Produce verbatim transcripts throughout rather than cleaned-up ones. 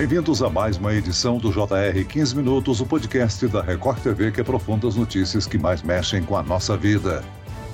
Bem-vindos a mais uma edição do J R quinze Minutos, o podcast da Record T V que aprofunda as notícias que mais mexem com a nossa vida.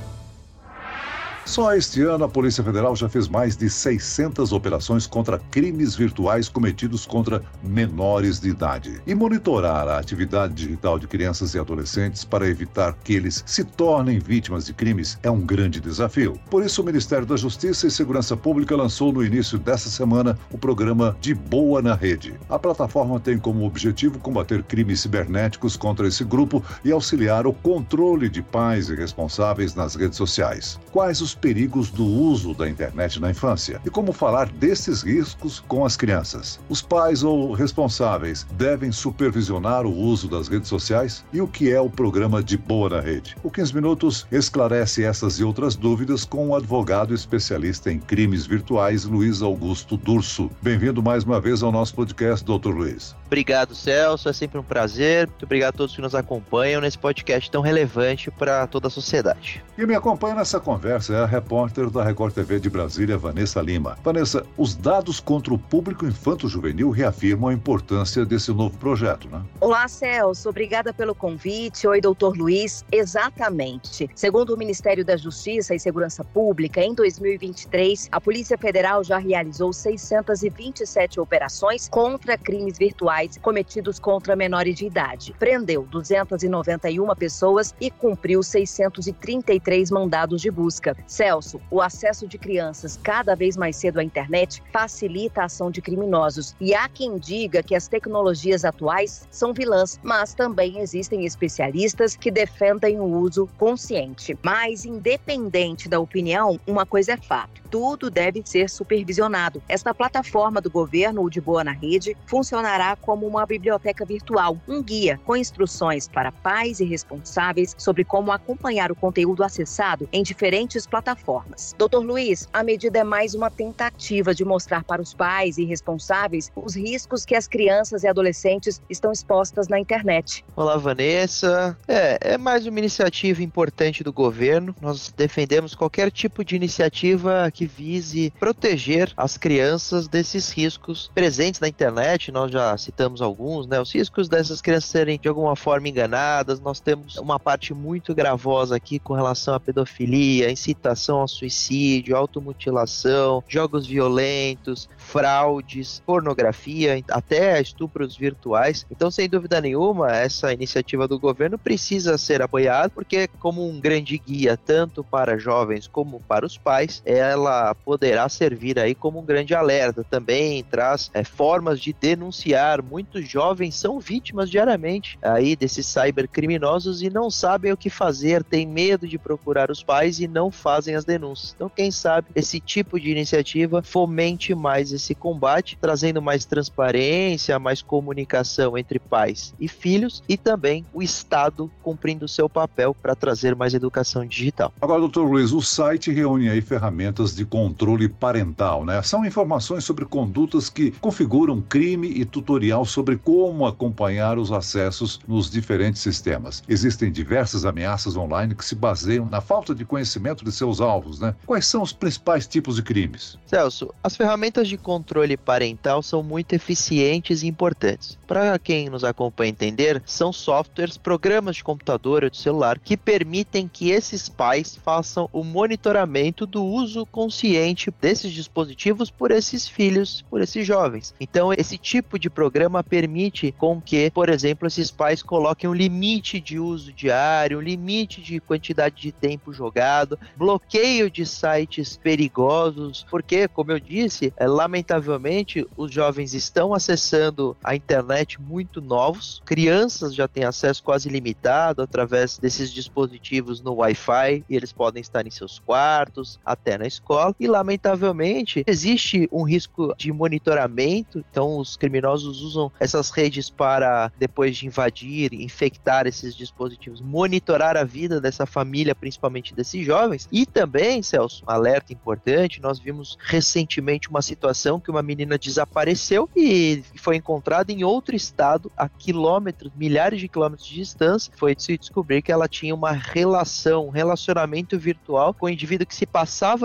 Só este ano, a Polícia Federal já fez mais de seiscentas operações contra crimes virtuais cometidos contra menores de idade. E monitorar a atividade digital de crianças e adolescentes para evitar que eles se tornem vítimas de crimes é um grande desafio. Por isso, o Ministério da Justiça e Segurança Pública lançou no início dessa semana o programa De Boa na Rede. A plataforma tem como objetivo combater crimes cibernéticos contra esse grupo e auxiliar o controle de pais e responsáveis nas redes sociais. Quais os perigos do uso da internet na infância e como falar desses riscos com as crianças. Os pais ou responsáveis devem supervisionar o uso das redes sociais e o que é o programa De Boa na Rede. O quinze Minutos esclarece essas e outras dúvidas com o advogado especialista em crimes virtuais, Luiz Augusto Durso. Bem-vindo mais uma vez ao nosso podcast, doutor Luiz. Obrigado, Celso. É sempre um prazer. Muito obrigado a todos que nos acompanham nesse podcast tão relevante para toda a sociedade. E me acompanha nessa conversa é a repórter da Record T V de Brasília, Vanessa Lima. Vanessa, os dados contra o público infanto-juvenil reafirmam a importância desse novo projeto, né? Olá, Celso. Obrigada pelo convite. Oi, doutor Luiz. Exatamente. Segundo o Ministério da Justiça e Segurança Pública, em dois mil e vinte e três, a Polícia Federal já realizou seiscentas e vinte e sete operações contra crimes virtuais cometidos contra menores de idade. Prendeu duzentas e noventa e uma pessoas e cumpriu seiscentos e trinta e três mandados de busca. Celso, o acesso de crianças cada vez mais cedo à internet facilita a ação de criminosos. E há quem diga que as tecnologias atuais são vilãs, mas também existem especialistas que defendem o uso consciente. Mas, independente da opinião, uma coisa é fato: tudo deve ser supervisionado. Esta plataforma do governo, o De Boa na Rede, funcionará como uma biblioteca virtual, um guia com instruções para pais e responsáveis sobre como acompanhar o conteúdo acessado em diferentes plataformas. doutor Luiz, a medida é mais uma tentativa de mostrar para os pais e responsáveis os riscos que as crianças e adolescentes estão expostas na internet. Olá, Vanessa. É, é mais uma iniciativa importante do governo. Nós defendemos qualquer tipo de iniciativa que vise proteger as crianças desses riscos presentes na internet. Nós já citamos alguns, né? Os riscos dessas crianças serem de alguma forma enganadas. Nós temos uma parte muito gravosa aqui com relação à pedofilia, incitação ao suicídio, automutilação, jogos violentos, fraudes, pornografia, até estupros virtuais. Então, sem dúvida nenhuma, essa iniciativa do governo precisa ser apoiada, porque como um grande guia tanto para jovens como para os pais, ela poderá servir aí como um grande alerta. Também traz é, formas de denunciar. Muitos jovens são vítimas diariamente aí desses cybercriminosos e não sabem o que fazer, têm medo de procurar os pais e não fazem as denúncias. Então, quem sabe esse tipo de iniciativa fomente mais esse combate, trazendo mais transparência, mais comunicação entre pais e filhos e também o Estado cumprindo o seu papel para trazer mais educação digital. Agora, doutor Luiz, o site reúne aí ferramentas de controle parental, né? São informações sobre condutas que configuram crime e tutorial sobre como acompanhar os acessos nos diferentes sistemas. Existem diversas ameaças online que se baseiam na falta de conhecimento de seus alvos, né? Quais são os principais tipos de crimes? Celso, as ferramentas de controle parental são muito eficientes e importantes. Para quem nos acompanha entender, são softwares, programas de computador ou de celular que permitem que esses pais façam o monitoramento do uso consciente desses dispositivos por esses filhos, por esses jovens. Então, esse tipo de programa permite com que, por exemplo, esses pais coloquem um limite de uso diário, um limite de quantidade de tempo jogado, bloqueio de sites perigosos, porque, como eu disse, é, lamentavelmente, os jovens estão acessando a internet muito novos, crianças já têm acesso quase limitado através desses dispositivos no Wi-Fi, e eles podem estar em seus quartos, até na escola, e lamentavelmente existe um risco de monitoramento. Então os criminosos usam essas redes para, depois de invadir, infectar esses dispositivos, monitorar a vida dessa família, principalmente desses jovens. E também, Celso, um alerta importante, nós vimos recentemente uma situação que uma menina desapareceu e foi encontrada em outro estado, a quilômetros, milhares de quilômetros de distância. Foi se descobrir que ela tinha uma relação, um relacionamento virtual com um indivíduo que se passava também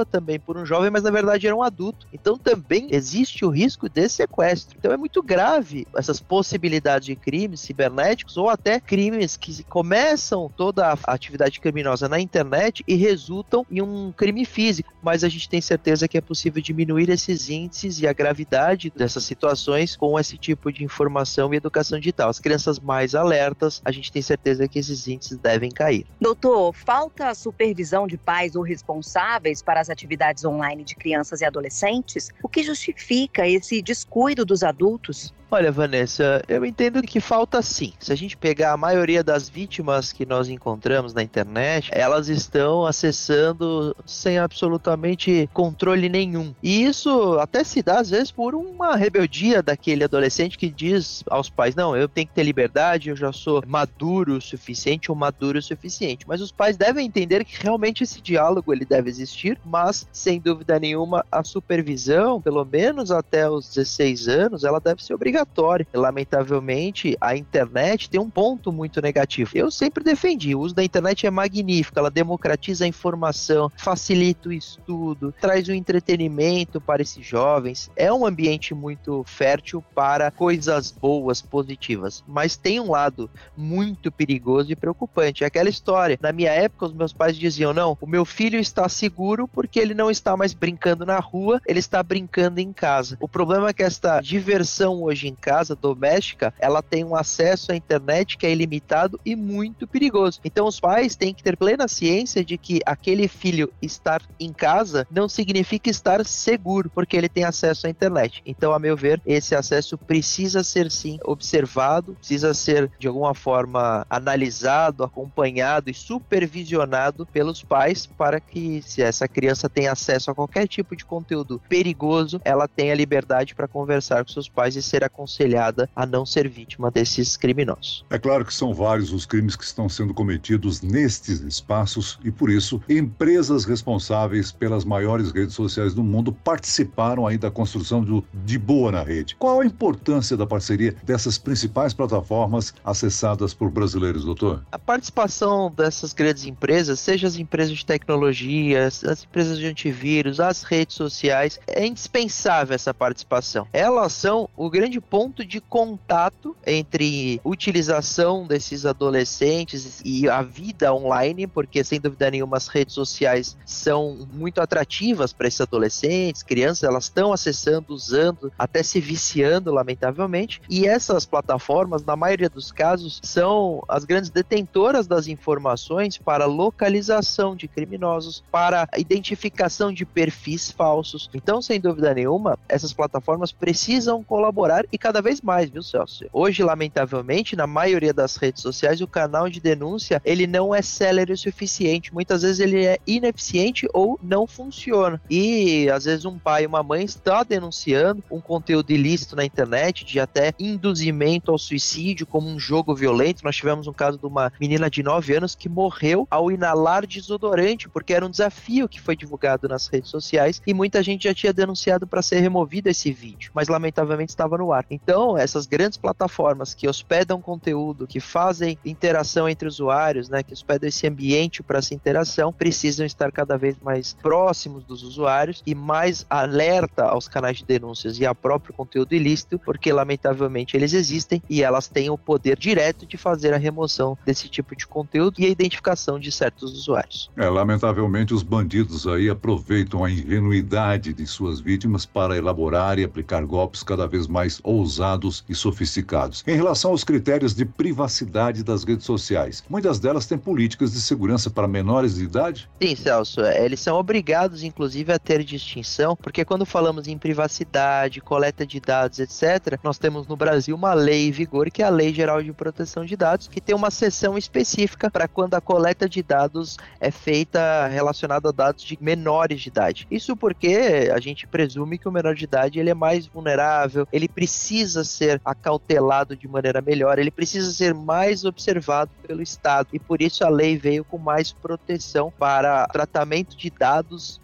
por um jovem, mas na verdade era um adulto. Então também existe o risco de sequestro. Então é muito grave essas possibilidades de crimes cibernéticos ou até crimes que começam toda a atividade criminosa na internet e resultam em um crime físico. Mas a gente tem certeza que é possível diminuir esses índices e a gravidade dessas situações com esse tipo de informação e educação digital. As crianças mais alertas, a gente tem certeza que esses índices devem cair. Doutor, falta supervisão de pais ou responsáveis para as atividades online de crianças e adolescentes? O que justifica esse descuido dos adultos? Olha, Vanessa, eu entendo que falta sim. Se a gente pegar a maioria das vítimas que nós encontramos na internet, elas estão acessando sem absolutamente controle nenhum. E isso até se dá, às vezes, por uma rebeldia daquele adolescente que diz aos pais, não, eu tenho que ter liberdade, eu já sou maduro o suficiente ou maduro o suficiente. Mas os pais devem entender que realmente esse diálogo ele deve existir, mas, sem dúvida nenhuma, a supervisão, pelo menos até os dezesseis anos, ela deve ser obrigatória. Lamentavelmente, a internet tem um ponto muito negativo. Eu sempre defendi, o uso da internet é magnífico, ela democratiza a informação, facilita o estudo, traz o entretenimento para esses jovens, é um ambiente muito fértil para coisas boas, positivas, mas tem um lado muito perigoso e preocupante, é aquela história, na minha época os meus pais diziam, não, o meu filho está seguro porque ele não está mais brincando na rua, ele está brincando em casa. O problema é que esta diversão hoje em casa, doméstica, ela tem um acesso à internet que é ilimitado e muito perigoso. Então os pais têm que ter plena ciência de que aquele filho estar em casa não significa estar seguro, porque ele tem acesso à internet. Então, a meu ver, esse acesso precisa ser sim observado, precisa ser de alguma forma analisado, acompanhado e supervisionado pelos pais para que, se essa criança tem acesso a qualquer tipo de conteúdo perigoso, ela tenha liberdade para conversar com seus pais e ser aconselhada a não ser vítima desses criminosos. É claro que são vários os crimes que estão sendo cometidos nestes espaços e, por isso, empresas responsáveis pelas maiores redes sociais do mundo participaram aí da construção do De Boa na Rede. Qual a importância da parceria dessas principais plataformas acessadas por brasileiros, doutor? A participação dessas grandes empresas, seja as empresas de tecnologia, as empresas de antivírus, as redes sociais, é indispensável essa participação. Elas são o grande ponto de contato entre utilização desses adolescentes e a vida online, porque sem dúvida nenhuma as redes sociais são muito atrativas para esses adolescentes, crianças, elas estão acessando, usando, até se viciando, lamentavelmente, e essas plataformas, na maioria dos casos, são as grandes detentoras das informações para localização de criminosos, para identificação de perfis falsos. Então, sem dúvida nenhuma, essas plataformas precisam colaborar e cada vez mais, viu, Celso? Hoje, lamentavelmente, na maioria das redes sociais, o canal de denúncia, ele não é célere o suficiente. Muitas vezes ele é ineficiente ou não funciona. E, às vezes, um pai e uma mãe está denunciando um conteúdo ilícito na internet, de até induzimento ao suicídio, como um jogo violento. Nós tivemos um caso de uma menina de nove anos que morreu ao inalar desodorante, porque era um desafio que foi divulgado nas redes sociais e muita gente já tinha denunciado para ser removido esse vídeo, mas lamentavelmente estava no ar. Então, essas grandes plataformas que hospedam conteúdo, que fazem interação entre usuários, né, que hospedam esse ambiente para essa interação, precisam estar cada vez mais próximos dos usuários e mais alerta aos canais de denúncias e ao próprio conteúdo ilícito, porque lamentavelmente eles existem e elas têm o poder direto de fazer a remoção desse tipo de conteúdo e a identificação de certos usuários. É, lamentavelmente os bandidos aí aproveitam a ingenuidade de suas vítimas para elaborar e aplicar golpes cada vez mais ousados e sofisticados. Em relação aos critérios de privacidade das redes sociais, muitas delas têm políticas de segurança para menores de idade? Sim, Celso, eles são obrigados inclusive a ter distinção, porque quando falamos em privacidade, coleta de dados, etcétera, nós temos no Brasil uma lei em vigor, que é a Lei Geral de Proteção de Dados, que tem uma seção específica para quando a coleta de dados é feita relacionada a dados de menores de idade. Isso porque a gente presume que o menor de idade ele é mais vulnerável, ele precisa ser acautelado de maneira melhor, ele precisa ser mais observado pelo Estado, e por isso a lei veio com mais proteção para tratamento de dados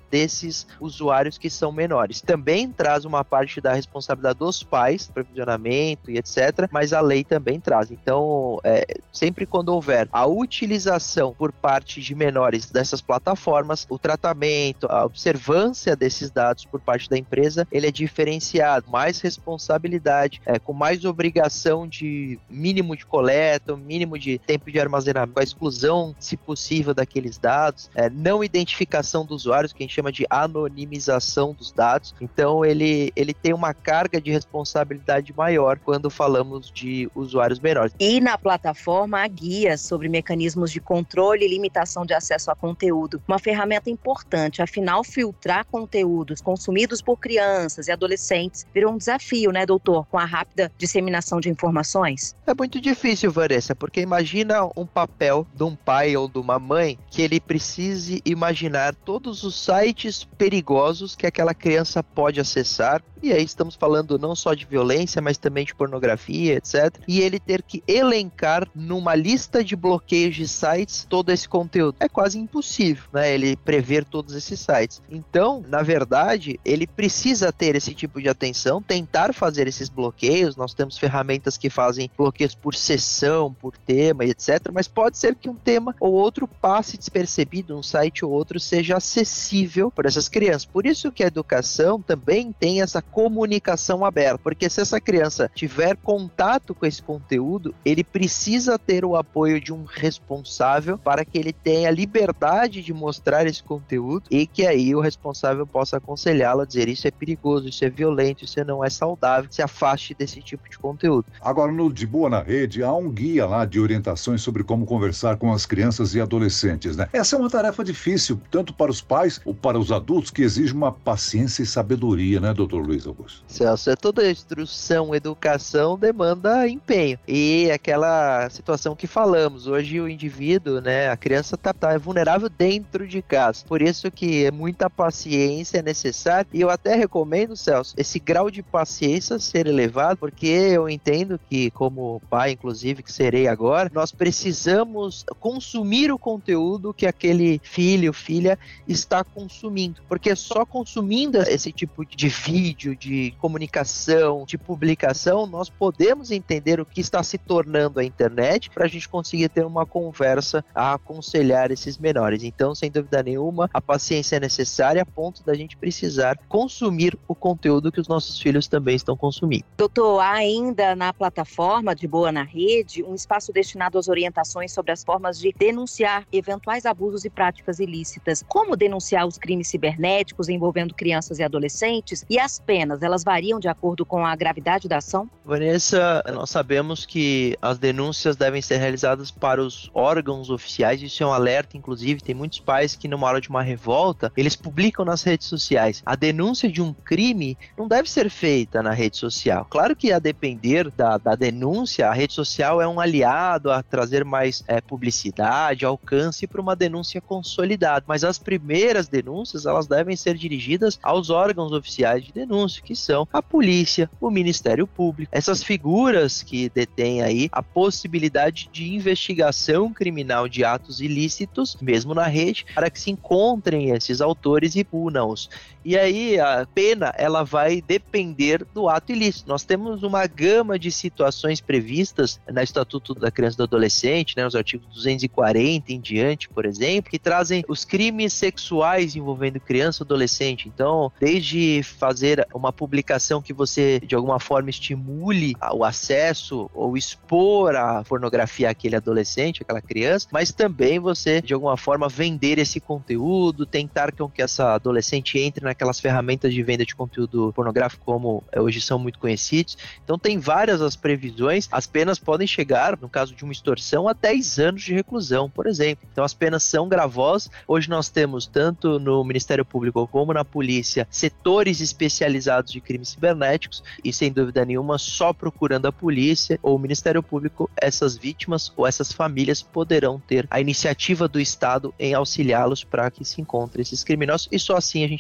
desses usuários que são menores. Também traz uma parte da responsabilidade dos pais, provisionamento e etcétera, mas a lei também traz. Então, é, sempre quando houver a utilização por parte de menores dessas plataformas, o tratamento, a observância desses dados por parte da empresa, ele é diferenciado, mais responsabilidade, é, com mais obrigação de mínimo de coleta, mínimo de tempo de armazenamento, a exclusão, se possível, daqueles dados, é, não identificação dos usuários, que a gente chama de anonimização dos dados. Então, ele, ele tem uma carga de responsabilidade maior quando falamos de usuários menores. E na plataforma há guias sobre mecanismos de controle e limitação de acesso a conteúdo. Uma ferramenta importante, afinal, filtrar conteúdos consumidos por crianças e adolescentes virou um desafio, né, doutor, com a rápida disseminação de informações? É muito difícil, Vanessa, porque imagina um papel de um pai ou de uma mãe que ele precise imaginar todos os sites perigosos que aquela criança pode acessar. E aí estamos falando não só de violência, mas também de pornografia, etcétera. E ele ter que elencar numa lista de bloqueios de sites todo esse conteúdo. É quase impossível, né? Ele prever todos esses sites. Então, na verdade, ele precisa ter esse tipo de atenção, tentar fazer esses bloqueios. Nós temos ferramentas que fazem bloqueios por sessão, por tema, etcétera. Mas pode ser que um tema ou outro passe despercebido, um site ou outro seja acessível para essas crianças. Por isso que a educação também tem essa comunicação aberta, porque se essa criança tiver contato com esse conteúdo, ele precisa ter o apoio de um responsável para que ele tenha liberdade de mostrar esse conteúdo e que aí o responsável possa aconselhá-lo a dizer isso é perigoso, isso é violento, isso não é saudável, se afaste desse tipo de conteúdo. Agora, no De Boa na Rede, há um guia lá de orientações sobre como conversar com as crianças e adolescentes, né? Essa é uma tarefa difícil, tanto para os pais ou para os adultos, que exige uma paciência e sabedoria, né, doutor Luiz Augusto? Celso, toda instrução, educação demanda empenho. E aquela situação que falamos, hoje o indivíduo, né, a criança está tá vulnerável dentro de casa. Por isso que muita paciência é necessária. E eu até recomendo, Celso, esse grau de paciência ser elevado, porque eu entendo que, como pai, inclusive, que serei agora, nós precisamos consumir o conteúdo que aquele filho, filha está consumindo. Porque só consumindo esse tipo de vídeo, de comunicação, de publicação, nós podemos entender o que está se tornando a internet para a gente conseguir ter uma conversa a aconselhar esses menores. Então, sem dúvida nenhuma, a paciência é necessária a ponto da gente precisar consumir o conteúdo que os nossos filhos também estão consumindo. Doutor, há ainda na plataforma De Boa na Rede um espaço destinado às orientações sobre as formas de denunciar eventuais abusos e práticas ilícitas. Como denunciar os crimes cibernéticos envolvendo crianças e adolescentes e as penas, elas variam de acordo com a gravidade da ação? Vanessa, nós sabemos que as denúncias devem ser realizadas para os órgãos oficiais, isso é um alerta, inclusive, tem muitos pais que numa hora de uma revolta, eles publicam nas redes sociais. A denúncia de um crime não deve ser feita na rede social. Claro que a depender da, da denúncia, a rede social é um aliado a trazer mais é, publicidade, alcance para uma denúncia consolidada, mas as primeiras denúncias, elas devem ser dirigidas aos órgãos oficiais de denúncia, que são a polícia, o Ministério Público, essas figuras que detêm aí a possibilidade de investigação criminal de atos ilícitos, mesmo na rede, para que se encontrem esses autores e punam-os. E aí a pena, ela vai depender do ato ilícito. Nós temos uma gama de situações previstas no Estatuto da Criança e do Adolescente, né, os artigos duzentos e quarenta em diante, por exemplo, que trazem os crimes sexuais envolvendo criança e adolescente. Então, desde fazer uma publicação que você, de alguma forma, estimule o acesso ou expor a pornografia àquele adolescente, àquela criança, mas também você, de alguma forma, vender esse conteúdo, tentar com que essa adolescente entre naquelas ferramentas de venda de conteúdo pornográfico, como hoje são muito conhecidos. Então, tem várias as previsões. As penas podem chegar, no caso de uma extorsão, a dez anos de reclusão, por exemplo. Então, as penas são gravosas. Hoje nós temos, tanto no Ministério Público como na polícia, setores especializados de crimes cibernéticos e, sem dúvida nenhuma, só procurando a polícia ou o Ministério Público, essas vítimas ou essas famílias poderão ter a iniciativa do Estado em auxiliá-los para que se encontrem esses criminosos, e só assim a gente vai diminuir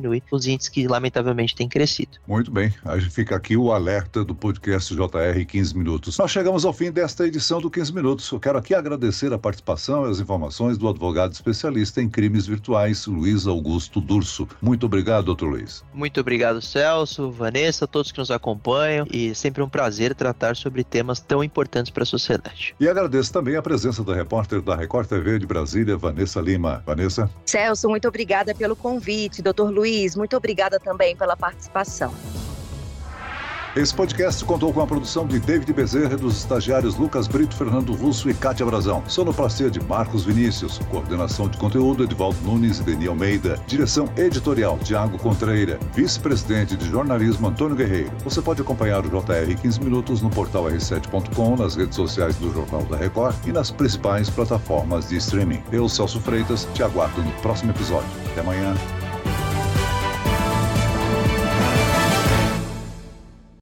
diminuir os índices que lamentavelmente têm crescido. Muito bem, aí fica aqui o alerta do podcast J R quinze Minutos. Nós chegamos ao fim desta edição do quinze Minutos. Eu quero aqui agradecer a participação e as informações do advogado especialista em crimes virtuais, Luiz Augusto Durso. Muito obrigado, doutor Luiz. Muito obrigado, Celso, Vanessa, todos que nos acompanham, e sempre um prazer tratar sobre temas tão importantes para a sociedade. E agradeço também a presença da repórter da Record T V de Brasília, Vanessa Lima. Vanessa? Celso, muito obrigada pelo convite. doutor Luiz, muito obrigada também pela participação. Esse podcast contou com a produção de David Bezerra, dos estagiários Lucas Brito, Fernando Russo e Cátia Brazão. Sonoplastia de Marcos Vinícius. Coordenação de conteúdo, Edivaldo Nunes e Deni Almeida. Direção editorial, Tiago Contreira. Vice-presidente de jornalismo, Antônio Guerreiro. Você pode acompanhar o J R quinze Minutos no portal r sete ponto com, nas redes sociais do Jornal da Record e nas principais plataformas de streaming. Eu, Celso Freitas, te aguardo no próximo episódio. Até amanhã.